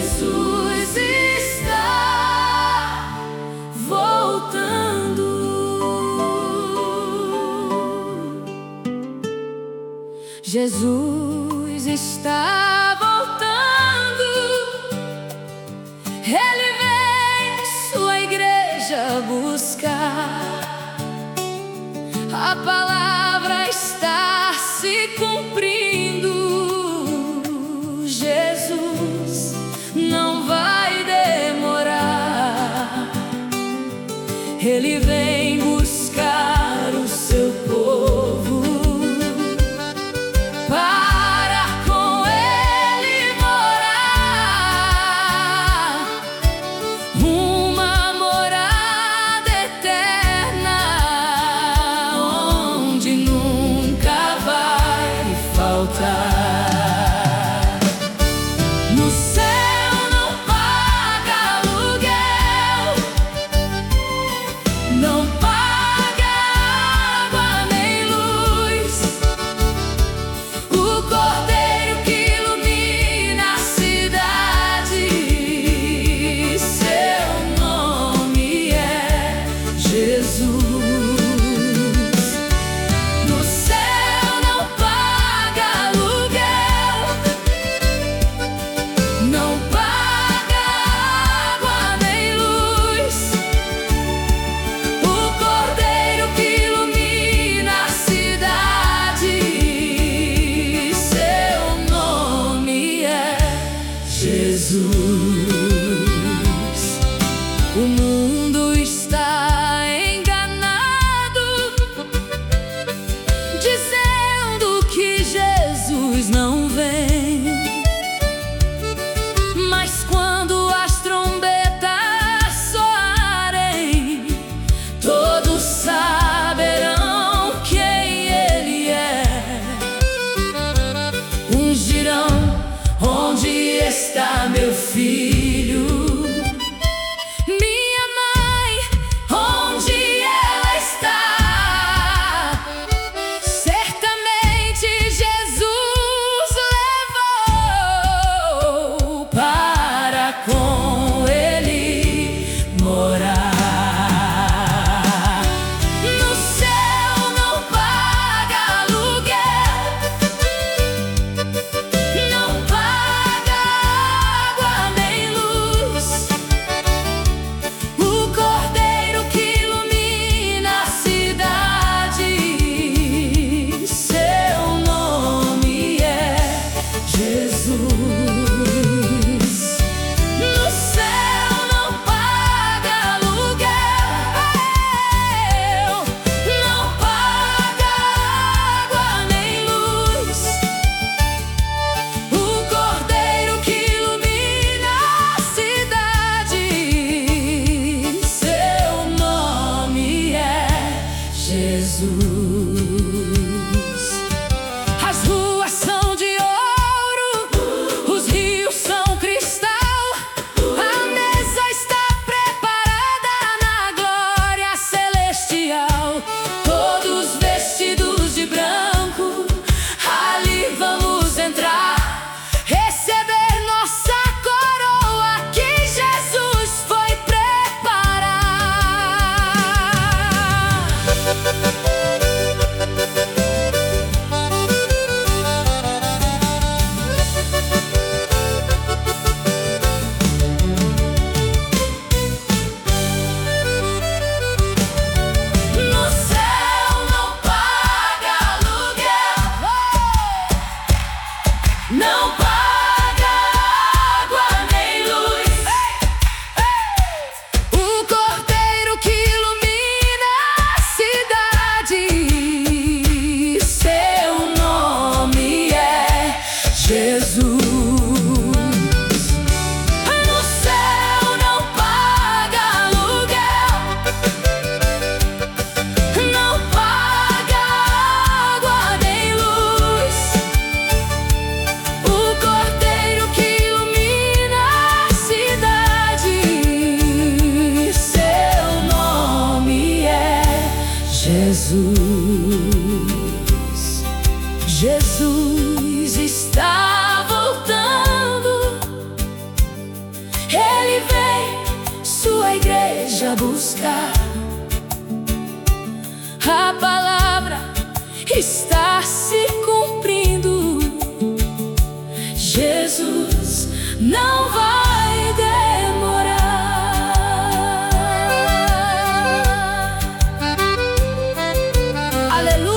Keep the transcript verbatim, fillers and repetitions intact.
Jesus está voltando. Jesus está voltando. Ele vem sua igreja buscar. A palavra está se cumprindo. Jesus não vai demorar. Ele vem buscar o seu povo para com ele morar. Uma morada eterna onde nunca vai faltar. No céu não paga aluguel, não paga água nem luz. O Cordeiro que ilumina a cidade, seu nome é Jesus. No céu não paga aluguel, não paga água nem luz. O Cordeiro que ilumina a cidade, seu nome é Jesus. O mundo está enganado, dizendo que Jesus não vem. Mas quando as trombetas soarem, todos saberão quem Ele é. Uns dirão: onde está meu filho? Minha mãe, onde ela está? Certamente Jesus levou para com ele morar. No céu não paga aluguel, não paga água nem luz. O Cordeiro que ilumina a cidade, seu nome é Jesus. No céu não paga aluguel, não paga água nem luz. O Cordeiro que ilumina a cidade, seu nome é Jesus. As ruas são de ouro, os rios são cristal. A mesa está preparada na glória celestial. Todos vestidos de branco, ali vamos entrar, receber nossa coroa que Jesus foi preparar. No céu não paga aluguel, não paga água nem luz. O Cordeiro que ilumina a cidade, seu nome é Jesus. No céu não paga aluguel, não paga água nem luz. O Cordeiro que ilumina a cidade, seu nome é Jesus. Jesus está voltando. deseja buscar. A palavra está se cumprindo. Jesus não vai demorar. Aleluia.